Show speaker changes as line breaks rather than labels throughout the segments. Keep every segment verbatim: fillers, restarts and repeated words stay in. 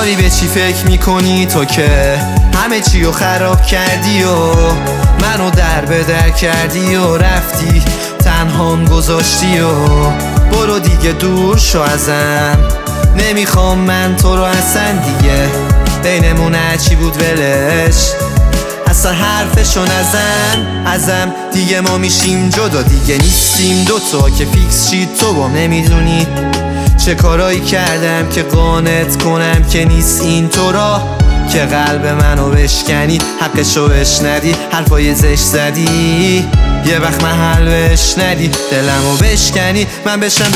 داری به چی فکر میکنی تو که همه چی رو خراب کردی و منو در به در کردی و رفتی تنهام گذاشتی و برو دیگه دور شو ازم، نمیخوام من تو رو اصلا دیگه، بینمون هرچی بود ولش، اصلا حرفشو نزن ازم دیگه، ما میشیم جدا دیگه نیستیم دوتا که فیکس شید تو با نمیدونی چه کارایی کردم که قانت کنم که نیست این تو را، که قلب منو بشکنی حقشو بشنوی، حرفای زشت زدی یه وقت محل بهش ندی، دلمو بشکنی من بشم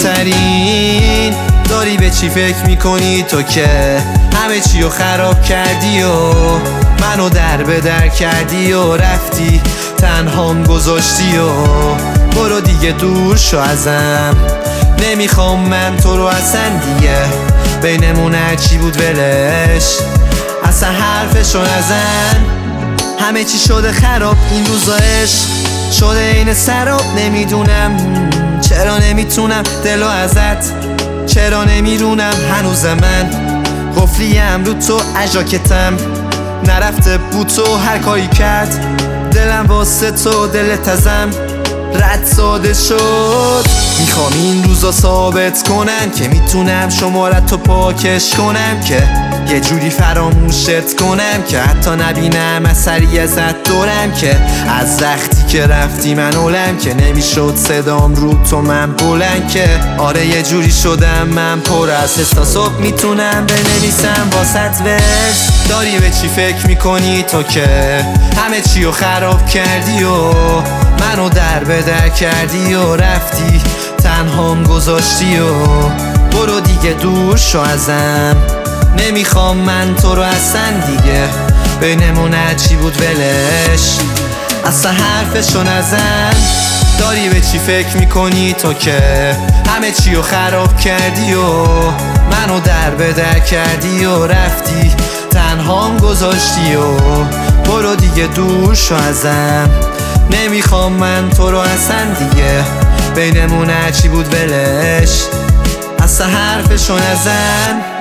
دبترین. داری به چی فکر میکنی تو که همه چی رو خراب کردی و منو در به در کردی و رفتی تنهام گذاشتی و برو دیگه دور شو ازم، نمیخوام من تو رو اصلا دیگه، بینمون هرچی بود ولش، اصلا حرفشو نزن. همه چی شده خراب این روزا، عشق شده این سراب، نمیدونم چرا نمیتونم دلو ازت، چرا نمیرونم هنوز من قفلیم رو تو اجاکتم، نرفته بود تو هر کاری کرد دلم واسه تو دلت ازم رد ساده شد، میخوام این روزا ثابت کنم که میتونم شمارت تو پاکش کنم، که یه جوری فراموشت کنم که حتی نبینم اثری ازت دورم، که از وقتی که رفتی من اولم که نمیشد صدام رو تو من بلند، که آره یه جوری شدم من پر از حس تا صبح میتونم بنویسم واسط ورس. داری به چی فکر میکنی تو که همه چی رو خراب کردی و منو در به در کردی و رفتی تنهام گذاشتی و برو دیگه دور شو ازم، نمیخوام من تو رو اصلا دیگه، بینمون هرچی بود ولش، اصلا حرفشو نزن. داری به چی فکر میکنی تو که همه چی رو خراب کردی و منو در به در کردی و رفتی تنهام گذاشتی و برو دیگه دور شو ازم، نمیخوام من تو رو اصلا دیگه، بینمون هرچی بود ولش، اصلا حرفشو نزن.